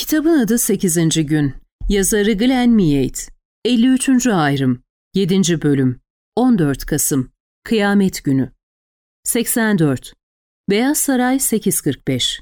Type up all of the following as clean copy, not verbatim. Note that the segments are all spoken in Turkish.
Kitabın adı 8. Gün. Yazarı Glenn Meade. 53. ayrım. 7. bölüm. 14 Kasım. Kıyamet günü. 84. Beyaz Saray 8:45.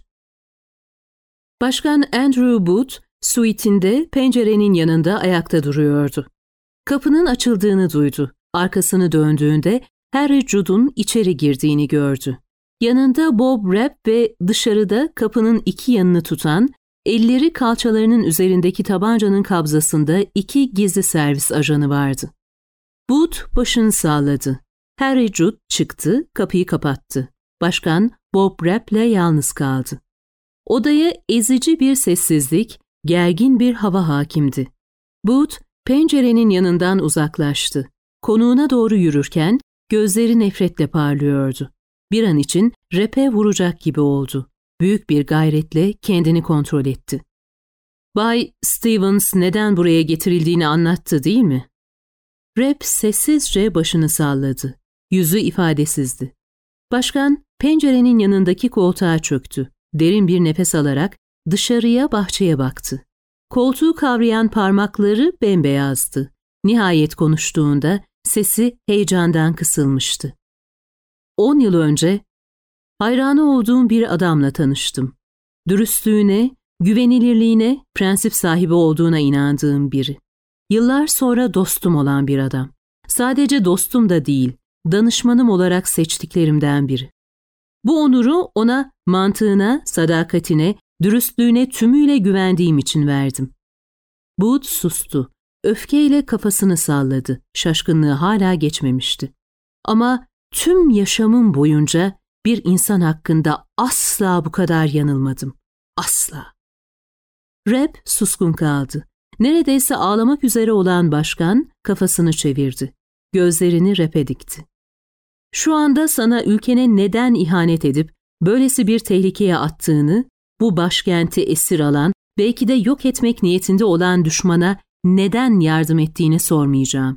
Başkan Andrew Booth, suitinde pencerenin yanında ayakta duruyordu. Kapının açıldığını duydu. Arkasını döndüğünde Harry Judd'un içeri girdiğini gördü. Yanında Bob Rapp ve dışarıda kapının iki yanını tutan, elleri kalçalarının üzerindeki tabancanın kabzasında 2 gizli servis ajanı vardı. Booth başını salladı. Harry Judd çıktı, kapıyı kapattı. Başkan Bob Rapp'le yalnız kaldı. Odaya ezici bir sessizlik, gergin bir hava hakimdi. Booth pencerenin yanından uzaklaştı. Konuğuna doğru yürürken gözleri nefretle parlıyordu. Bir an için Rapp'e vuracak gibi oldu. Büyük bir gayretle kendini kontrol etti. Bay Stevens neden buraya getirildiğini anlattı, değil mi? Rapp sessizce başını salladı. Yüzü ifadesizdi. Başkan pencerenin yanındaki koltuğa çöktü. Derin bir nefes alarak dışarıya, bahçeye baktı. Koltuğu kavrayan parmakları bembeyazdı. Nihayet konuştuğunda sesi heyecandan kısılmıştı. 10 yıl önce hayranı olduğum bir adamla tanıştım. Dürüstlüğüne, güvenilirliğine, prensip sahibi olduğuna inandığım biri. Yıllar sonra dostum olan bir adam. Sadece dostum da değil, danışmanım olarak seçtiklerimden biri. Bu onuru ona mantığına, sadakatine, dürüstlüğüne tümüyle güvendiğim için verdim. Booth sustu. Öfkeyle kafasını salladı. Şaşkınlığı hala geçmemişti. Ama tüm yaşamım boyunca bir insan hakkında asla bu kadar yanılmadım. Asla. Rapp suskun kaldı. Neredeyse ağlamak üzere olan başkan kafasını çevirdi. Gözlerini Rapp'e dikti. Şu anda sana ülkene neden ihanet edip böylesi bir tehlikeye attığını, bu başkenti esir alan, belki de yok etmek niyetinde olan düşmana neden yardım ettiğini sormayacağım.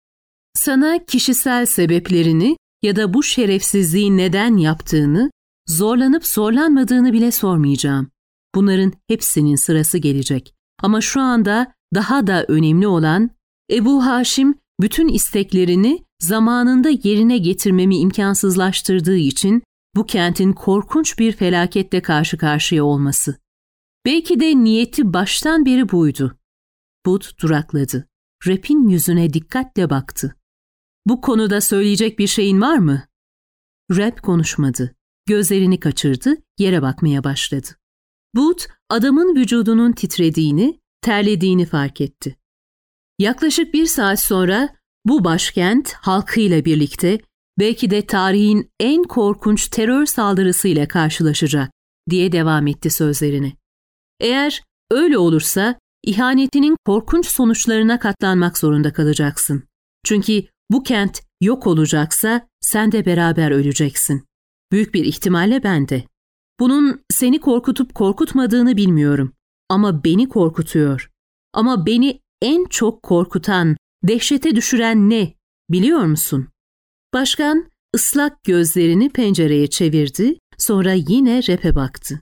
Sana kişisel sebeplerini ya da bu şerefsizliği neden yaptığını, zorlanıp zorlanmadığını bile sormayacağım. Bunların hepsinin sırası gelecek. Ama şu anda daha da önemli olan, Ebu Haşim bütün isteklerini zamanında yerine getirmemi imkansızlaştırdığı için bu kentin korkunç bir felaketle karşı karşıya olması. Belki de niyeti baştan beri buydu. Booth durakladı. Rapp'in yüzüne dikkatle baktı. Bu konuda söyleyecek bir şeyin var mı? Rapp konuşmadı. Gözlerini kaçırdı, yere bakmaya başladı. Booth, adamın vücudunun titrediğini, terlediğini fark etti. Yaklaşık 1 saat sonra bu başkent halkıyla birlikte belki de tarihin en korkunç terör saldırısıyla karşılaşacak diye devam etti sözlerine. Eğer öyle olursa ihanetinin korkunç sonuçlarına katlanmak zorunda kalacaksın. Çünkü bu kent yok olacaksa sen de beraber öleceksin. Büyük bir ihtimalle ben de. Bunun seni korkutup korkutmadığını bilmiyorum. Ama beni korkutuyor. Ama beni en çok korkutan, dehşete düşüren ne, biliyor musun? Başkan ıslak gözlerini pencereye çevirdi, sonra yine Rapp'e baktı.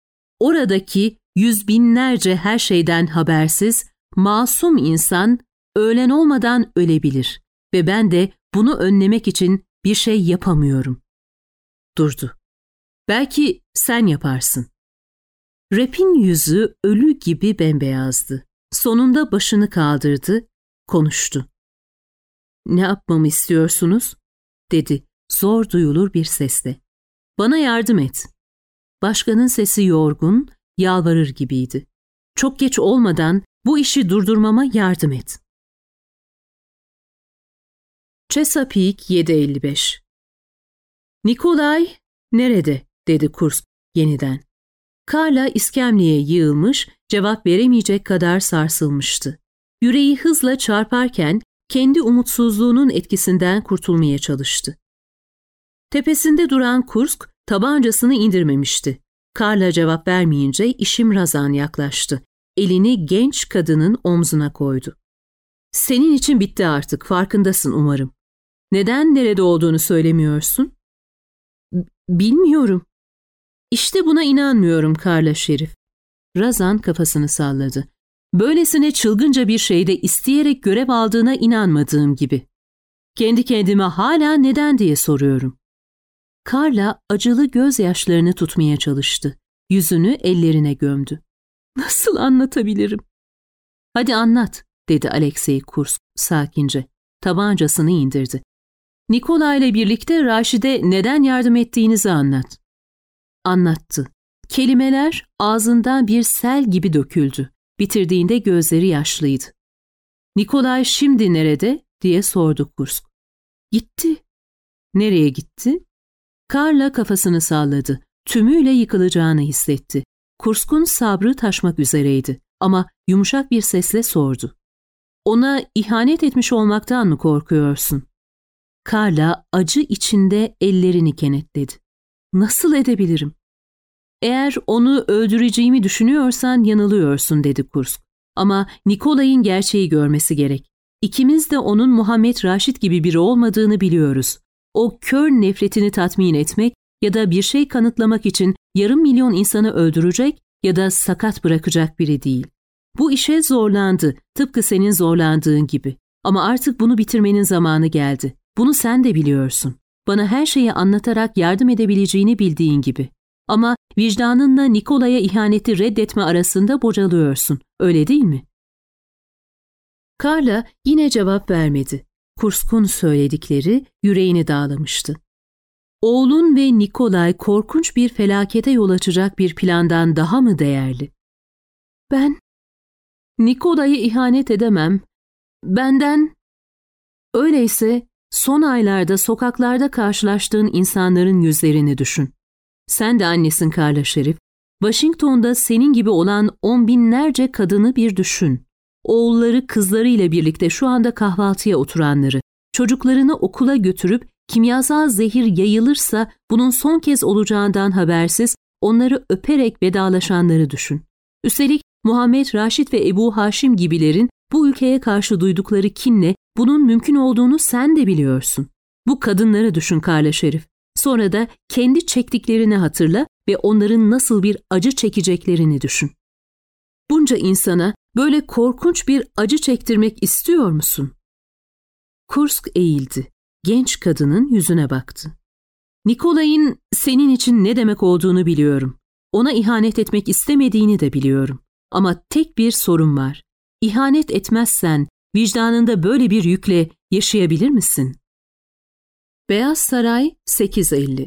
Oradaki yüz binlerce her şeyden habersiz, masum insan ölen olmadan ölebilir ve ben de bunu önlemek için bir şey yapamıyorum. Durdu. Belki sen yaparsın. Rapp'in yüzü ölü gibi bembeyazdı. Sonunda başını kaldırdı, konuştu. Ne yapmamı istiyorsunuz? Dedi zor duyulur bir sesle. Bana yardım et. Başkanın sesi yorgun, yalvarır gibiydi. Çok geç olmadan bu işi durdurmama yardım et. Chesapeake 7:55. Nikolay nerede? Dedi Kursk yeniden. Carla iskemleye yığılmış, cevap veremeyecek kadar sarsılmıştı. Yüreği hızla çarparken kendi umutsuzluğunun etkisinden kurtulmaya çalıştı. Tepesinde duran Kursk tabancasını indirmemişti. Carla cevap vermeyince İşimrazan yaklaştı. Elini genç kadının omzuna koydu. Senin için bitti artık, farkındasın umarım. Neden nerede olduğunu söylemiyorsun? Bilmiyorum. İşte buna inanmıyorum Carla Şerif. Razan kafasını salladı. Böylesine çılgınca bir şeyde isteyerek görev aldığına inanmadığım gibi. Kendi kendime hala neden diye soruyorum. Carla acılı gözyaşlarını tutmaya çalıştı. Yüzünü ellerine gömdü. Nasıl anlatabilirim? Hadi anlat, dedi Alexey Kursk sakince. Tabancasını indirdi. Nikola ile birlikte Raşid'e neden yardım ettiğinizi anlat. Anlattı. Kelimeler ağzından bir sel gibi döküldü. Bitirdiğinde gözleri yaşlıydı. Nikolay şimdi nerede? Diye sordu Kursk. Gitti. Nereye gitti? Carla kafasını salladı. Tümüyle yıkılacağını hissetti. Kursk'un sabrı taşmak üzereydi ama yumuşak bir sesle sordu. Ona ihanet etmiş olmaktan mı korkuyorsun? Carla acı içinde ellerini kenetledi. Nasıl edebilirim? Eğer onu öldüreceğimi düşünüyorsan yanılıyorsun, dedi Kursk. Ama Nikolay'ın gerçeği görmesi gerek. İkimiz de onun Muhammed Raşid gibi biri olmadığını biliyoruz. O kör nefretini tatmin etmek ya da bir şey kanıtlamak için yarım milyon insanı öldürecek ya da sakat bırakacak biri değil. Bu işe zorlandı, tıpkı senin zorlandığın gibi. Ama artık bunu bitirmenin zamanı geldi. Bunu sen de biliyorsun. Bana her şeyi anlatarak yardım edebileceğini bildiğin gibi. Ama vicdanınla Nikolay'a ihaneti reddetme arasında bocalıyorsun, öyle değil mi? Carla yine cevap vermedi. Kursk'un söyledikleri yüreğini dağlamıştı. Oğlun ve Nikolay korkunç bir felakete yol açacak bir plandan daha mı değerli? Ben Nikolay'a ihanet edemem. Benden... Öyleyse son aylarda sokaklarda karşılaştığın insanların yüzlerini düşün. Sen de annesin Carla Şerif. Washington'da senin gibi olan on binlerce kadını bir düşün. Oğulları kızlarıyla birlikte şu anda kahvaltıya oturanları, çocuklarını okula götürüp kimyasal zehir yayılırsa bunun son kez olacağından habersiz onları öperek vedalaşanları düşün. Üstelik Muhammed Raşid ve Ebu Haşim gibilerin bu ülkeye karşı duydukları kinle bunun mümkün olduğunu sen de biliyorsun. Bu kadınları düşün Carla Şerif. Sonra da kendi çektiklerini hatırla ve onların nasıl bir acı çekeceklerini düşün. Bunca insana böyle korkunç bir acı çektirmek istiyor musun? Kursk eğildi. Genç kadının yüzüne baktı. Nikolay'ın senin için ne demek olduğunu biliyorum. Ona ihanet etmek istemediğini de biliyorum. Ama tek bir sorun var. İhanet etmezsen vicdanında böyle bir yükle yaşayabilir misin? Beyaz Saray 8:50.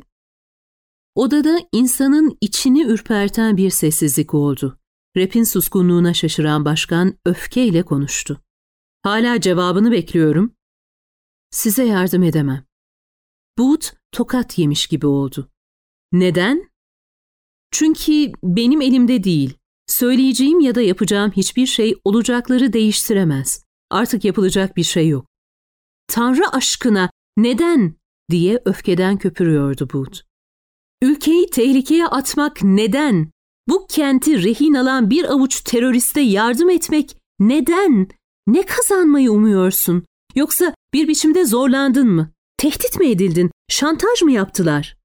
Odada insanın içini ürperten bir sessizlik oldu. Rap'in suskunluğuna şaşıran başkan öfkeyle konuştu. Hala cevabını bekliyorum. Size yardım edemem. Booth tokat yemiş gibi oldu. Neden? Çünkü benim elimde değil. Söyleyeceğim ya da yapacağım hiçbir şey olacakları değiştiremez. Artık yapılacak bir şey yok. Tanrı aşkına neden? Diye öfkeden köpürüyordu Booth. Ülkeyi tehlikeye atmak neden? Bu kenti rehin alan bir avuç teröriste yardım etmek neden? Ne kazanmayı umuyorsun? Yoksa bir biçimde zorlandın mı? Tehdit mi edildin? Şantaj mı yaptılar?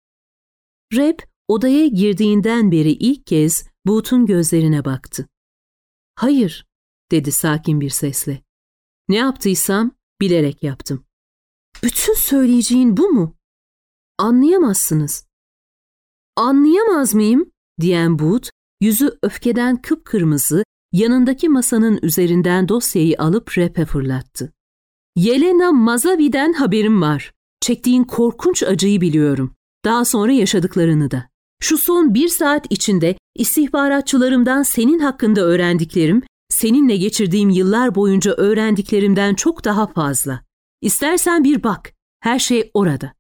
Rap odaya girdiğinden beri ilk kez Booth'un gözlerine baktı. Hayır, dedi sakin bir sesle. Ne yaptıysam bilerek yaptım. Bütün söyleyeceğin bu mu? Anlayamazsınız. Anlayamaz mıyım? Diyen Booth, yüzü öfkeden kıpkırmızı, yanındaki masanın üzerinden dosyayı alıp Rap'e fırlattı. Yelena Mazavi'den haberim var. Çektiğin korkunç acıyı biliyorum. Daha sonra yaşadıklarını da. Şu son 1 saat içinde istihbaratçılarımdan senin hakkında öğrendiklerim, seninle geçirdiğim yıllar boyunca öğrendiklerimden çok daha fazla. İstersen bir bak, her şey orada.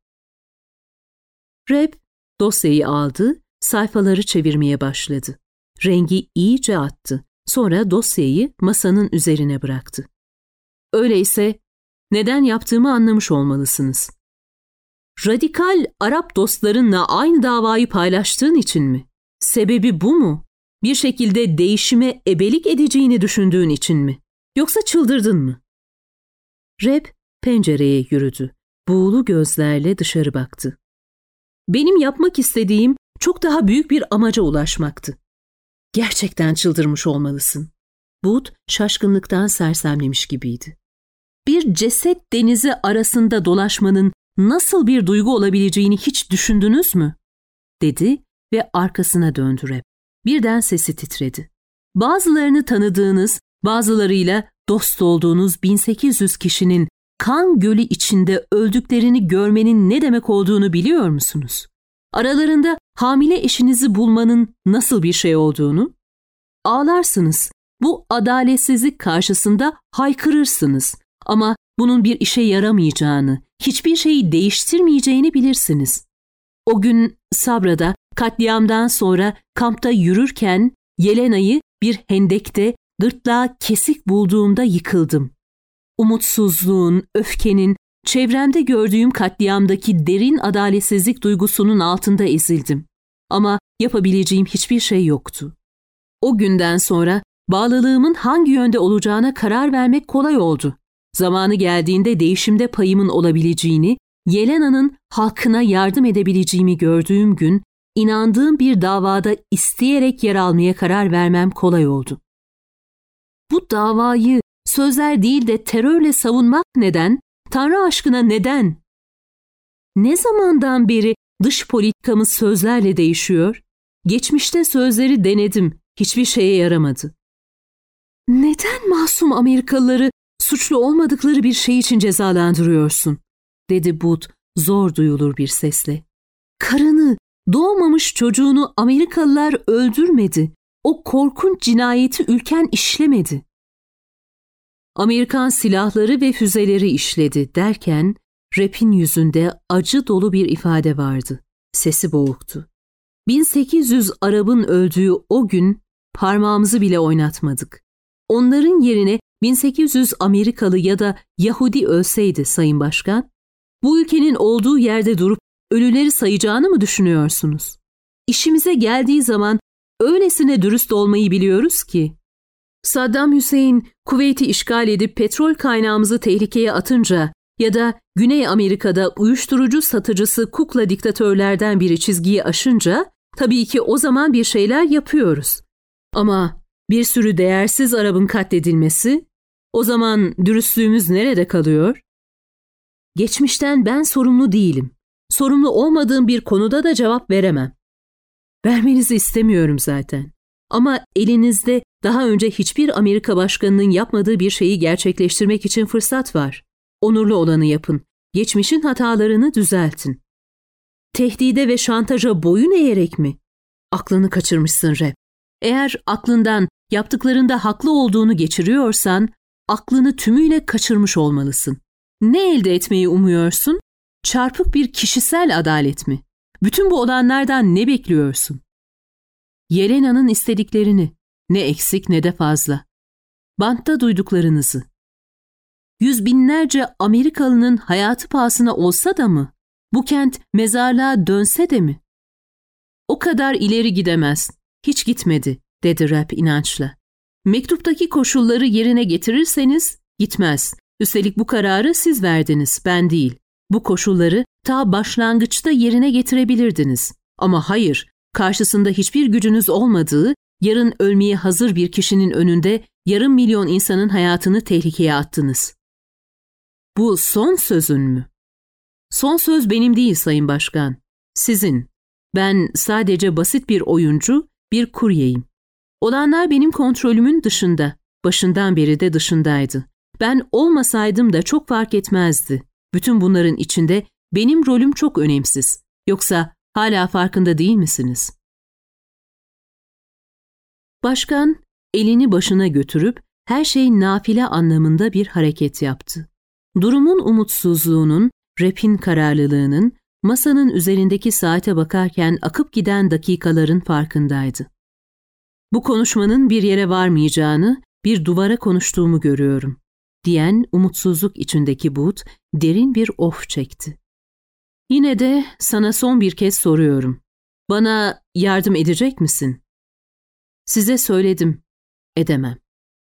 Rap dosyayı aldı, sayfaları çevirmeye başladı. Rengi iyice attı. Sonra dosyayı masanın üzerine bıraktı. Öyleyse neden yaptığımı anlamış olmalısınız. Radikal Arap dostlarınla aynı davayı paylaştığın için mi? Sebebi bu mu? Bir şekilde değişime ebelik edeceğini düşündüğün için mi? Yoksa çıldırdın mı? Rap pencereye yürüdü. Buğulu gözlerle dışarı baktı. Benim yapmak istediğim çok daha büyük bir amaca ulaşmaktı. Gerçekten çıldırmış olmalısın. Bud şaşkınlıktan sersemlemiş gibiydi. Bir ceset denizi arasında dolaşmanın nasıl bir duygu olabileceğini hiç düşündünüz mü? Dedi ve arkasına döndü Rap. Birden sesi titredi. Bazılarını tanıdığınız, bazılarıyla dost olduğunuz 1800 kişinin kan gölü içinde öldüklerini görmenin ne demek olduğunu biliyor musunuz? Aralarında hamile eşinizi bulmanın nasıl bir şey olduğunu? Ağlarsınız. Bu adaletsizlik karşısında haykırırsınız. Ama bunun bir işe yaramayacağını, hiçbir şeyi değiştirmeyeceğini bilirsiniz. O gün Sabra'da katliamdan sonra kampta yürürken Yelena'yı bir hendekte gırtlağı kesik bulduğumda yıkıldım. Umutsuzluğun, öfkenin, çevremde gördüğüm katliamdaki derin adaletsizlik duygusunun altında ezildim. Ama yapabileceğim hiçbir şey yoktu. O günden sonra bağlılığımın hangi yönde olacağına karar vermek kolay oldu. Zamanı geldiğinde değişimde payımın olabileceğini, Yelena'nın halkına yardım edebileceğimi gördüğüm gün, inandığım bir davada isteyerek yer almaya karar vermem kolay oldu. Bu davayı sözler değil de terörle savunmak neden? Tanrı aşkına neden? Ne zamandan beri dış politikamız sözlerle değişiyor? Geçmişte sözleri denedim, hiçbir şeye yaramadı. Neden masum Amerikalıları suçlu olmadıkları bir şey için cezalandırıyorsun? Dedi Bud zor duyulur bir sesle. Karını, doğmamış çocuğunu Amerikalılar öldürmedi. O korkunç cinayeti ülken işlemedi. Amerikan silahları ve füzeleri işledi derken Rap'in yüzünde acı dolu bir ifade vardı. Sesi boğuktu. 1800 Arap'ın öldüğü o gün parmağımızı bile oynatmadık. Onların yerine 1800 Amerikalı ya da Yahudi ölseydi Sayın Başkan, bu ülkenin olduğu yerde durup ölüleri sayacağını mı düşünüyorsunuz? İşimize geldiği zaman öylesine dürüst olmayı biliyoruz ki. Saddam Hüseyin Kuveyt'i işgal edip petrol kaynağımızı tehlikeye atınca ya da Güney Amerika'da uyuşturucu satıcısı kukla diktatörlerden biri çizgiyi aşınca tabii ki o zaman bir şeyler yapıyoruz. Ama bir sürü değersiz Arap'ın katledilmesi, o zaman dürüstlüğümüz nerede kalıyor? Geçmişten ben sorumlu değilim. Sorumlu olmadığım bir konuda da cevap veremem. Vermenizi istemiyorum zaten. Ama elinizde daha önce hiçbir Amerika başkanının yapmadığı bir şeyi gerçekleştirmek için fırsat var. Onurlu olanı yapın. Geçmişin hatalarını düzeltin. Tehdide ve şantaja boyun eğerek mi? Aklını kaçırmışsın Rap. Eğer aklından yaptıklarında haklı olduğunu geçiriyorsan, aklını tümüyle kaçırmış olmalısın. Ne elde etmeyi umuyorsun? Çarpık bir kişisel adalet mi? Bütün bu olanlardan ne bekliyorsun? Yelena'nın istediklerini, ne eksik ne de fazla. Bantta duyduklarınızı. Yüz binlerce Amerikalının hayatı pahasına olsa da mı? Bu kent mezarlığa dönse de mi? O kadar ileri gidemez. Hiç gitmedi, dedi Rap inançla. Mektuptaki koşulları yerine getirirseniz gitmez. Üstelik bu kararı siz verdiniz, ben değil. Bu koşulları ta başlangıçta yerine getirebilirdiniz. Ama hayır, karşısında hiçbir gücünüz olmadığı, yarın ölmeye hazır bir kişinin önünde yarım milyon insanın hayatını tehlikeye attınız. Bu son sözün mü? Son söz benim değil Sayın Başkan. Sizin. Ben sadece basit bir oyuncu, bir kuryeyim. Olanlar benim kontrolümün dışında. Başından beri de dışındaydı. Ben olmasaydım da çok fark etmezdi. Bütün bunların içinde benim rolüm çok önemsiz. Yoksa hala farkında değil misiniz? Başkan elini başına götürüp her şey nafile anlamında bir hareket yaptı. Durumun umutsuzluğunun, Rap'in kararlılığının, masanın üzerindeki saate bakarken akıp giden dakikaların farkındaydı. Bu konuşmanın bir yere varmayacağını, bir duvara konuştuğumu görüyorum, diyen umutsuzluk içindeki Bud derin bir of çekti. Yine de sana son bir kez soruyorum. Bana yardım edecek misin? Size söyledim, edemem.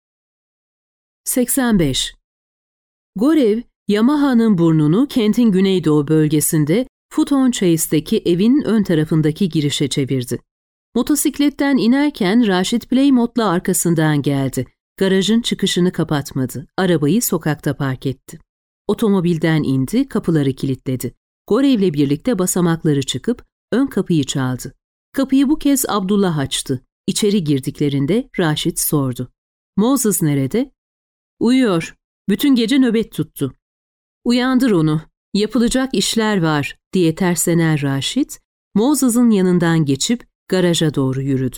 85. Gorev, Yamaha'nın burnunu kentin güneydoğu bölgesinde Futon Chase'deki evin ön tarafındaki girişe çevirdi. Motosikletten inerken Raşit Playmod'la arkasından geldi. Garajın çıkışını kapatmadı. Arabayı sokakta park etti. Otomobilden indi, kapıları kilitledi. Gorev'le birlikte basamakları çıkıp ön kapıyı çaldı. Kapıyı bu kez Abdullah açtı. İçeri girdiklerinde Raşit sordu. Moses nerede? Uyuyor. Bütün gece nöbet tuttu. Uyandır onu. Yapılacak işler var diye terslenen Raşit, Moses'ın yanından geçip garaja doğru yürüdü.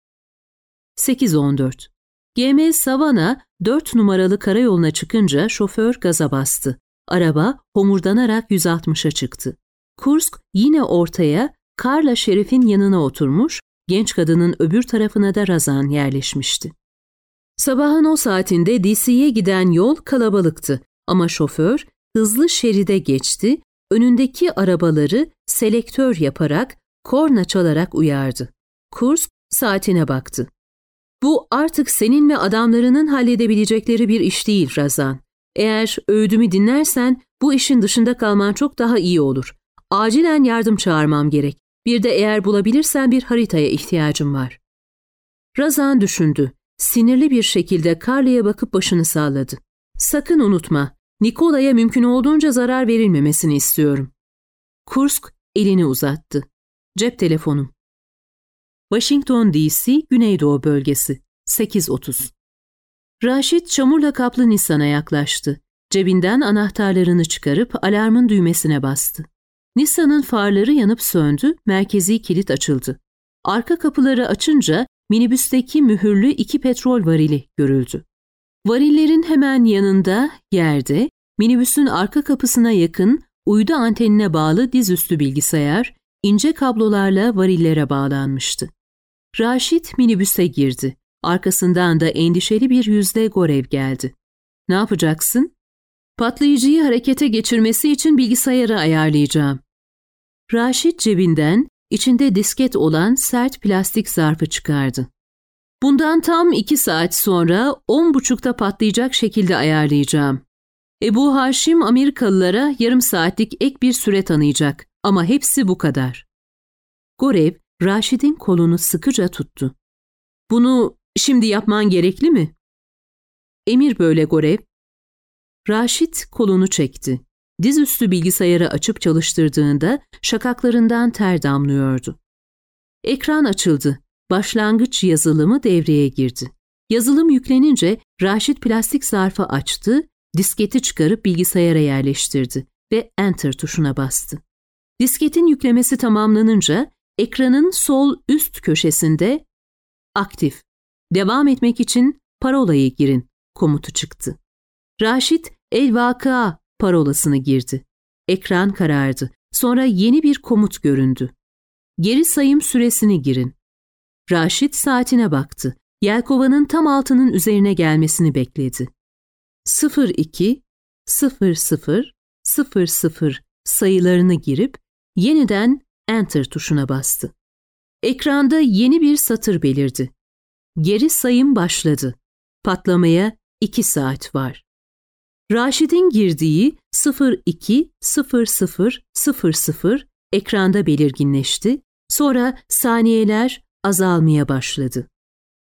8:14 GM Savannah 4 numaralı karayoluna çıkınca şoför gaza bastı. Araba homurdanarak 160'a çıktı. Kursk yine ortaya, Karla Şerif'in yanına oturmuş, genç kadının öbür tarafına da Razan yerleşmişti. Sabahın o saatinde DC'ye giden yol kalabalıktı ama şoför hızlı şeride geçti, önündeki arabaları selektör yaparak, korna çalarak uyardı. Kursk saatine baktı. Bu artık senin ve adamlarının halledebilecekleri bir iş değil Razan. Eğer öğüdümü dinlersen bu işin dışında kalman çok daha iyi olur. Acilen yardım çağırmam gerek. Bir de eğer bulabilirsen bir haritaya ihtiyacım var. Razan düşündü. Sinirli bir şekilde Karla'ya bakıp başını salladı. Sakın unutma, Nikola'ya mümkün olduğunca zarar verilmemesini istiyorum. Kursk elini uzattı. Cep telefonum. Washington DC, Güneydoğu bölgesi. 8:30 Raşit çamurla kaplı Nissan'a yaklaştı. Cebinden anahtarlarını çıkarıp alarmın düğmesine bastı. Nissan'ın farları yanıp söndü, merkezi kilit açıldı. Arka kapıları açınca minibüsteki mühürlü 2 petrol varili görüldü. Varillerin hemen yanında, yerde, minibüsün arka kapısına yakın, uydu antenine bağlı dizüstü bilgisayar, ince kablolarla varillere bağlanmıştı. Raşit minibüse girdi. Arkasından da endişeli bir yüzle Gorev geldi. Ne yapacaksın? Patlayıcıyı harekete geçirmesi için bilgisayarı ayarlayacağım. Raşit cebinden içinde disket olan sert plastik zarfı çıkardı. Bundan tam 2 saat sonra 10.30'da patlayacak şekilde ayarlayacağım. Ebu Haşim Amerikalılara yarım saatlik ek bir süre tanıyacak ama hepsi bu kadar. Gorev, Raşit'in kolunu sıkıca tuttu. Bunu şimdi yapman gerekli mi? Emir böyle Gorev. Raşit kolunu çekti. Dizüstü bilgisayarı açıp çalıştırdığında şakaklarından ter damlıyordu. Ekran açıldı. Başlangıç yazılımı devreye girdi. Yazılım yüklenince Raşit plastik zarfı açtı, disketi çıkarıp bilgisayara yerleştirdi ve Enter tuşuna bastı. Disketin yüklemesi tamamlanınca ekranın sol üst köşesinde "Aktif, devam etmek için parolayı girin" komutu çıktı. Raşit el-Vakıa parolasını girdi. Ekran karardı. Sonra yeni bir komut göründü. Geri sayım süresini girin. Raşit saatine baktı. Yelkovanın tam altının üzerine gelmesini bekledi. 02, 00, 00 sayılarını girip yeniden Enter tuşuna bastı. Ekranda yeni bir satır belirdi. Geri sayım başladı. Patlamaya 2 saat var. Raşit'in girdiği 02, 00, 00 ekranda belirginleşti. Sonra saniyeler azalmaya başladı.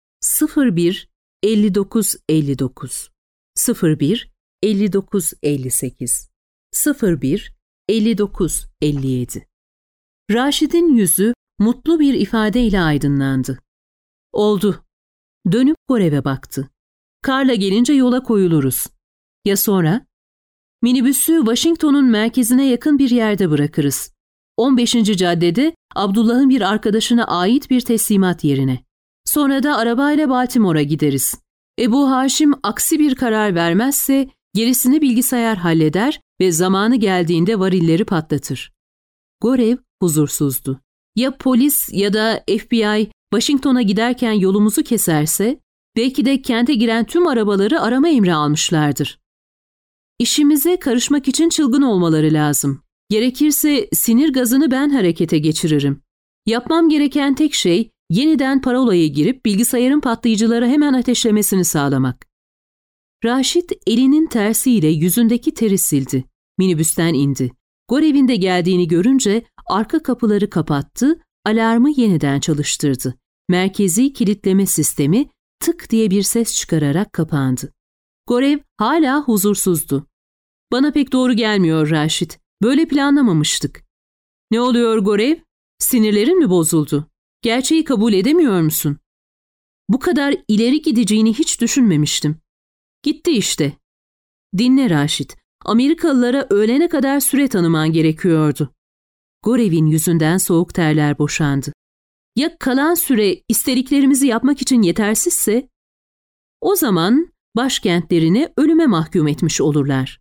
01, 59, 59, 01, 59, 58, 01, 59, 57. Raşit'in yüzü mutlu bir ifadeyle aydınlandı. Oldu. Dönüp Gorev'e baktı. Karla gelince yola koyuluruz. Ya sonra? Minibüsü Washington'un merkezine yakın bir yerde bırakırız. 15. caddede Abdullah'ın bir arkadaşına ait bir teslimat yerine. Sonra da arabayla Baltimore'a gideriz. Ebu Haşim aksi bir karar vermezse gerisini bilgisayar halleder ve zamanı geldiğinde varilleri patlatır. Gorev huzursuzdu. Ya polis ya da FBI Washington'a giderken yolumuzu keserse, belki de kente giren tüm arabaları arama emri almışlardır. İşimize karışmak için çılgın olmaları lazım. Gerekirse sinir gazını ben harekete geçiririm. Yapmam gereken tek şey yeniden parolaya girip bilgisayarın patlayıcılara hemen ateşlemesini sağlamak. Raşit elinin tersiyle yüzündeki teri sildi. Minibüsten indi. Gorev'in de geldiğini görünce arka kapıları kapattı, alarmı yeniden çalıştırdı. Merkezi kilitleme sistemi tık diye bir ses çıkararak kapandı. Gorev hala huzursuzdu. "Bana pek doğru gelmiyor Raşit. Böyle planlamamıştık." "Ne oluyor Gorev? Sinirlerin mi bozuldu? Gerçeği kabul edemiyor musun?" "Bu kadar ileri gideceğini hiç düşünmemiştim." "Gitti işte." "Dinle Raşit. Amerikalılara öğlene kadar süre tanıman gerekiyordu." Gorev'in yüzünden soğuk terler boşandı. "Ya kalan süre istediklerimizi yapmak için yetersizse? O zaman başkentlerini ölüme mahkum etmiş olurlar."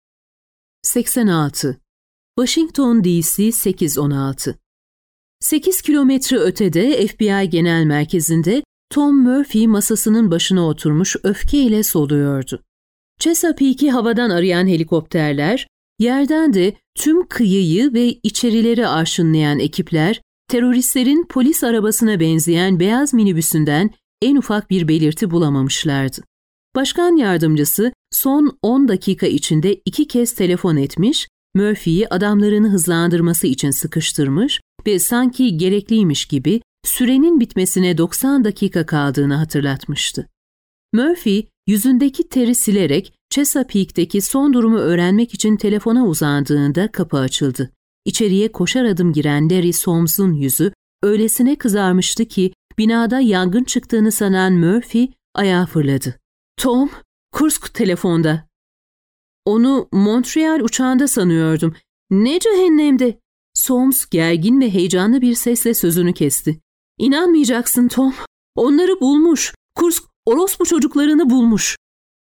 86. Washington D.C. 816. 8 kilometre ötede FBI Genel Merkezi'nde Tom Murphy masasının başına oturmuş öfkeyle soluyordu. Chesapeake'i havadan arayan helikopterler, yerden de tüm kıyıyı ve içerileri arşınlayan ekipler, teröristlerin polis arabasına benzeyen beyaz minibüsünden en ufak bir belirti bulamamışlardı. Başkan yardımcısı son 10 dakika içinde 2 kez telefon etmiş, Murphy'yi adamlarını hızlandırması için sıkıştırmış ve sanki gerekliymiş gibi sürenin bitmesine 90 dakika kaldığını hatırlatmıştı. Murphy, yüzündeki teri silerek Chesapeake'deki son durumu öğrenmek için telefona uzandığında kapı açıldı. İçeriye koşar adım giren Larry Solmes'un yüzü öylesine kızarmıştı ki binada yangın çıktığını sanan Murphy ayağa fırladı. "Tom, Kursk telefonda." "Onu Montreal uçağında sanıyordum." "Ne cehennemde?" Solmes gergin ve heyecanlı bir sesle sözünü kesti. "İnanmayacaksın Tom. Onları bulmuş. Kursk orospu çocuklarını bulmuş."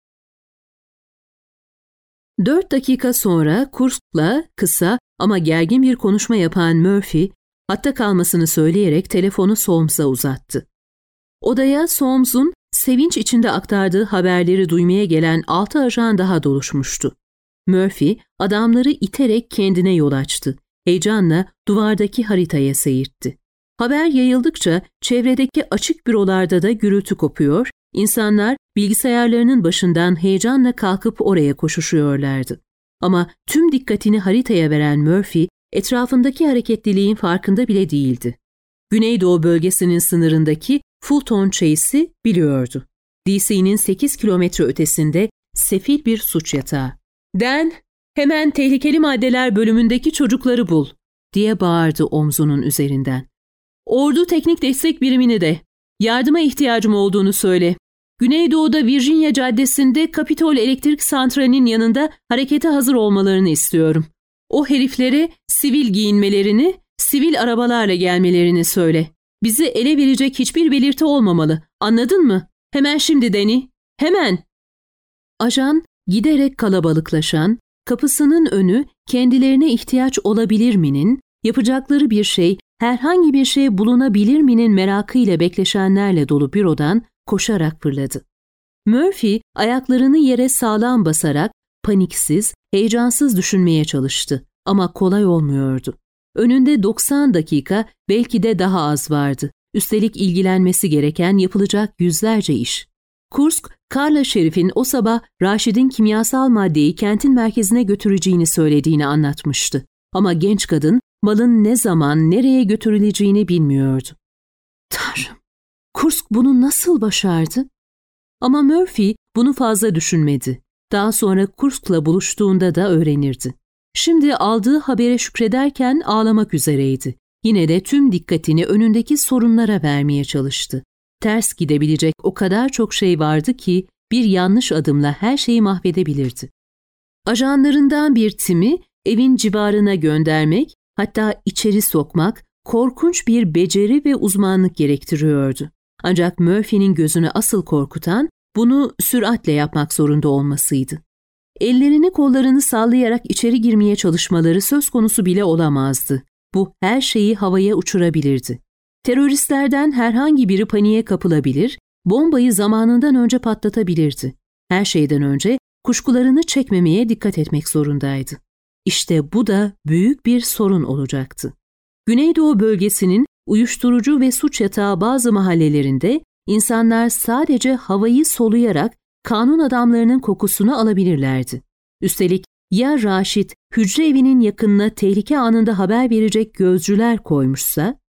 4 dakika sonra Kursk'la kısa ama gergin bir konuşma yapan Murphy, hatta kalmasını söyleyerek telefonu Solmes'a uzattı. Odaya Solmes'un sevinç içinde aktardığı haberleri duymaya gelen 6 ajan daha doluşmuştu. Murphy, adamları iterek kendine yol açtı. Heyecanla duvardaki haritaya seyirtti. Haber yayıldıkça çevredeki açık bürolarda da gürültü kopuyor, insanlar bilgisayarlarının başından heyecanla kalkıp oraya koşuşuyorlardı. Ama tüm dikkatini haritaya veren Murphy, etrafındaki hareketliliğin farkında bile değildi. Güneydoğu bölgesinin sınırındaki Fulton Chase'i biliyordu. DC'nin 8 kilometre ötesinde sefil bir suç yatağı. "Dan, hemen tehlikeli maddeler bölümündeki çocukları bul," diye bağırdı omzunun üzerinden. "Ordu teknik destek birimini de. Yardıma ihtiyacım olduğunu söyle. Güneydoğu'da Virginia Caddesi'nde Capitol Elektrik Santrali'nin yanında harekete hazır olmalarını istiyorum. O heriflere sivil giyinmelerini, sivil arabalarla gelmelerini söyle. Bizi ele verecek hiçbir belirti olmamalı. Anladın mı? Hemen şimdi Danny. Hemen." Ajan giderek kalabalıklaşan, kapısının önü kendilerine ihtiyaç olabilir mi'nin, yapacakları bir şey, herhangi bir şey bulunabilir mi'nin merakıyla bekleşenlerle dolu bürodan koşarak fırladı. Murphy ayaklarını yere sağlam basarak paniksiz, heyecansız düşünmeye çalıştı ama kolay olmuyordu. Önünde 90 dakika, belki de daha az vardı. Üstelik ilgilenmesi gereken yapılacak yüzlerce iş. Kursk, Karla Şerif'in o sabah Raşid'in kimyasal maddeyi kentin merkezine götüreceğini söylediğini anlatmıştı. Ama genç kadın malın ne zaman, nereye götürüleceğini bilmiyordu. Tanrım, Kursk bunu nasıl başardı? Ama Murphy bunu fazla düşünmedi. Daha sonra Kursk'la buluştuğunda da öğrenirdi. Şimdi aldığı habere şükrederken ağlamak üzereydi. Yine de tüm dikkatini önündeki sorunlara vermeye çalıştı. Ters gidebilecek o kadar çok şey vardı ki bir yanlış adımla her şeyi mahvedebilirdi. Ajanlarından bir timi evin civarına göndermek, hatta içeri sokmak korkunç bir beceri ve uzmanlık gerektiriyordu. Ancak Murphy'nin gözünü asıl korkutan bunu süratle yapmak zorunda olmasıydı. Ellerini kollarını sallayarak içeri girmeye çalışmaları söz konusu bile olamazdı. Bu her şeyi havaya uçurabilirdi. Teröristlerden herhangi biri paniğe kapılabilir, bombayı zamanından önce patlatabilirdi. Her şeyden önce kuşkularını çekmemeye dikkat etmek zorundaydı. İşte bu da büyük bir sorun olacaktı. Güneydoğu bölgesinin uyuşturucu ve suç yatağı bazı mahallelerinde insanlar sadece havayı soluyarak kanun adamlarının kokusunu alabilirlerdi. Üstelik ya Raşit hücre evinin yakınına tehlike anında haber verecek gözcüler koymuşsa,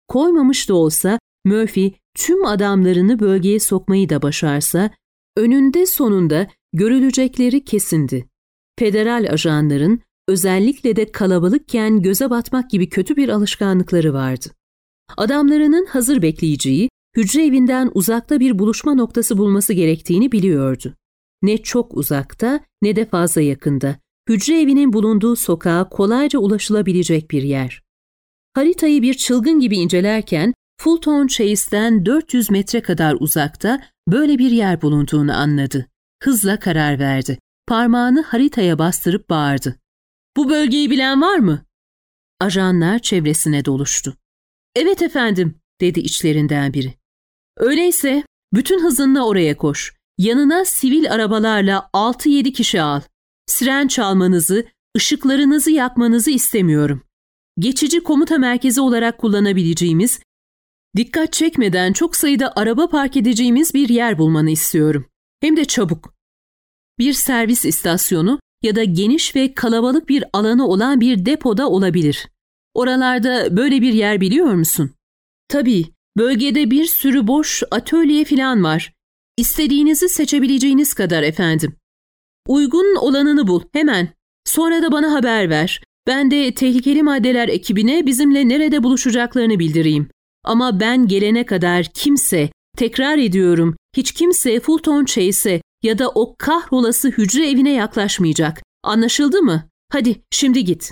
koymamış da olsa Murphy tüm adamlarını bölgeye sokmayı da başarsa, önünde sonunda görülecekleri kesindi. Federal ajanların özellikle de kalabalıkken göze batmak gibi kötü bir alışkanlıkları vardı. Adamlarının hazır bekleyeceği, hücre evinden uzakta bir buluşma noktası bulması gerektiğini biliyordu. Ne çok uzakta ne de fazla yakında, hücre evinin bulunduğu sokağa kolayca ulaşılabilecek bir yer. Haritayı bir çılgın gibi incelerken Fulton Chase'den 400 metre kadar uzakta böyle bir yer bulunduğunu anladı. Hızla karar verdi. Parmağını haritaya bastırıp bağırdı. "Bu bölgeyi bilen var mı?" Ajanlar çevresine doluştu. "Evet efendim," dedi içlerinden biri. "Öyleyse bütün hızınla oraya koş. Yanına sivil arabalarla 6-7 kişi al. Siren çalmanızı, ışıklarınızı yakmanızı istemiyorum. Geçici komuta merkezi olarak kullanabileceğimiz, dikkat çekmeden çok sayıda araba park edeceğimiz bir yer bulmanı istiyorum. Hem de çabuk. Bir servis istasyonu ya da geniş ve kalabalık bir alanı olan bir depoda olabilir. Oralarda böyle bir yer biliyor musun?" "Tabii, bölgede bir sürü boş atölye falan var. İstediğinizi seçebileceğiniz kadar efendim." "Uygun olanını bul, hemen. Sonra da bana haber ver. Ben de tehlikeli maddeler ekibine bizimle nerede buluşacaklarını bildireyim. Ama ben gelene kadar kimse, tekrar ediyorum, hiç kimse Fulton Chase'e ya da o kahrolası hücre evine yaklaşmayacak. Anlaşıldı mı? Hadi şimdi git."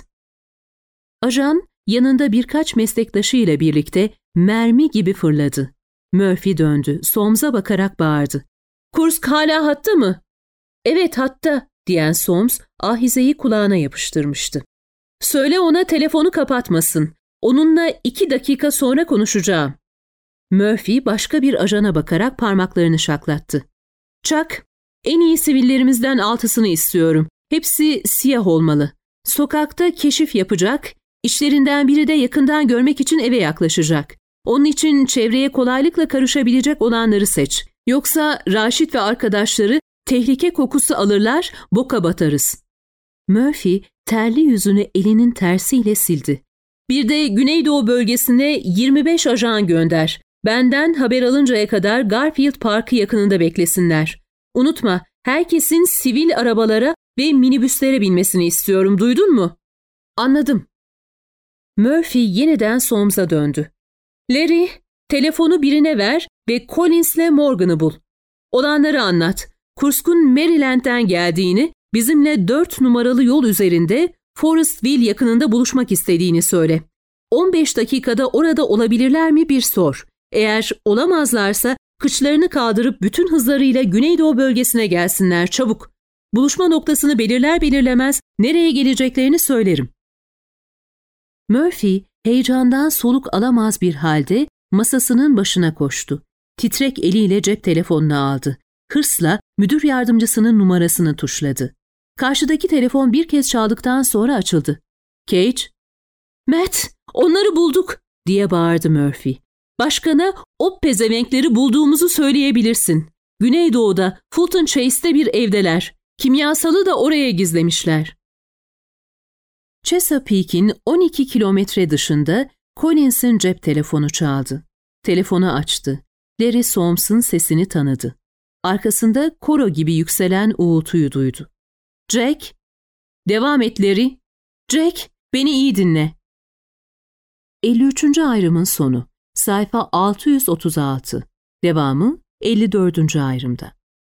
Ajan yanında birkaç meslektaşıyla birlikte mermi gibi fırladı. Murphy döndü, Soames'a bakarak bağırdı. "Kursk hala hatta mı?" "Evet hatta," diyen Soames ahizeyi kulağına yapıştırmıştı. "Söyle ona telefonu kapatmasın. Onunla 2 dakika sonra konuşacağım." Murphy başka bir ajana bakarak parmaklarını şaklattı. "Chuck, en iyi sivillerimizden 6'sını istiyorum. Hepsi siyah olmalı. Sokakta keşif yapacak, işlerinden biri de yakından görmek için eve yaklaşacak. Onun için çevreye kolaylıkla karışabilecek olanları seç. Yoksa Raşit ve arkadaşları tehlike kokusu alırlar, boka batarız." Murphy terli yüzünü elinin tersiyle sildi. "Bir de Güneydoğu bölgesine 25 ajan gönder. Benden haber alıncaya kadar Garfield Parkı yakınında beklesinler. Unutma, herkesin sivil arabalara ve minibüslere binmesini istiyorum, duydun mu?" "Anladım." Murphy yeniden Soames'a döndü. "Larry, telefonu birine ver ve Collins'le Morgan'ı bul. Olanları anlat. Kursk'un Maryland'den geldiğini, bizimle 4 numaralı yol üzerinde Forestville yakınında buluşmak istediğini söyle. 15 dakikada orada olabilirler mi bir sor. Eğer olamazlarsa kıçlarını kaldırıp bütün hızlarıyla Güneydoğu bölgesine gelsinler, çabuk. Buluşma noktasını belirler belirlemez nereye geleceklerini söylerim." Murphy heyecandan soluk alamaz bir halde masasının başına koştu. Titrek eliyle cep telefonunu aldı. Hırsla müdür yardımcısının numarasını tuşladı. Karşıdaki telefon bir kez çaldıktan sonra açıldı. "Cage?" "Matt, onları bulduk," diye bağırdı Murphy. "Başkana o pezevenkleri bulduğumuzu söyleyebilirsin. Güneydoğu'da Fulton Chase'te bir evdeler. Kimyasalı da oraya gizlemişler." Chesapeake'in 12 kilometre dışında Collins'in cep telefonu çaldı. Telefonu açtı. Larry Soames'ın sesini tanıdı. Arkasında koro gibi yükselen uğultuyu duydu. "Jack?" "Devam et Larry." "Jack, beni iyi dinle." 53. ayrımın sonu. Sayfa 636. Devamı 54. ayrımda.